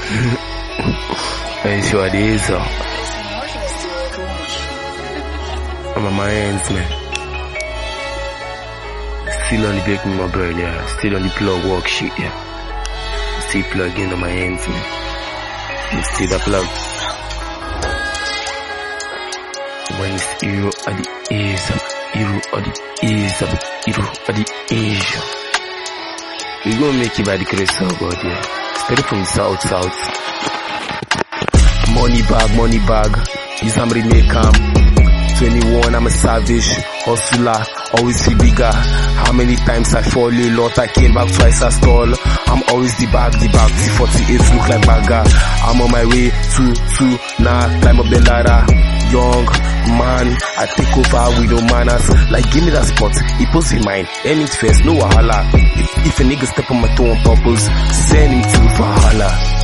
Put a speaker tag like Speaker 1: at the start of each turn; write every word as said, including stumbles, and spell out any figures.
Speaker 1: Are you sure it is? So? I'm on my hands, man. Still on the break with my brother, yeah. Still on the plug work shit, yeah. Still plugging on my hands, man. You see the plug. When it's hero at the ears, hero at the ears, hero at the ears. We gonna make it by the grace of God, yeah. Straight from the south, south. Money bag, money bag. Use some remake cam. twenty-one, I'm a savage, hustler, always see bigger. How many times I fall a lot, I came back twice as tall. I'm always the bag, the bag, T forty-eight look like bagger. I'm on my way to, to, nah, climb up the ladder. Young man, I take over with no manners. Like give me that spot, it puts in mind. End it first, no wahala. If, if a nigga step on my toe on purpose, send him to Valhalla.